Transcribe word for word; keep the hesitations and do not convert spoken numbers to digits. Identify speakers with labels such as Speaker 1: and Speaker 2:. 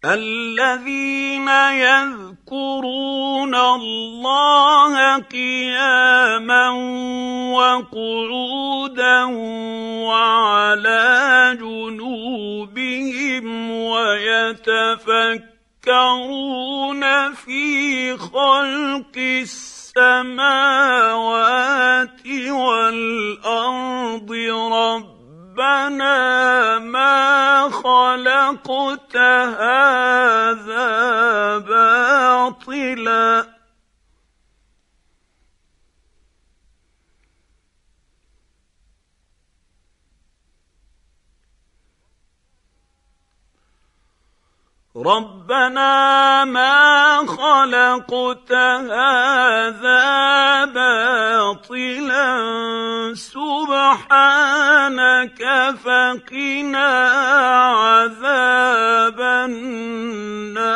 Speaker 1: الذين يذكرون الله قياما وقعودا وعلى جنوبهم ويتفكرون في خلق السماوات والأرض ربنا ما خلقت هذا باطلا ربنا ما خلقت هذا باطلا سبحانك فقنا عذاب النار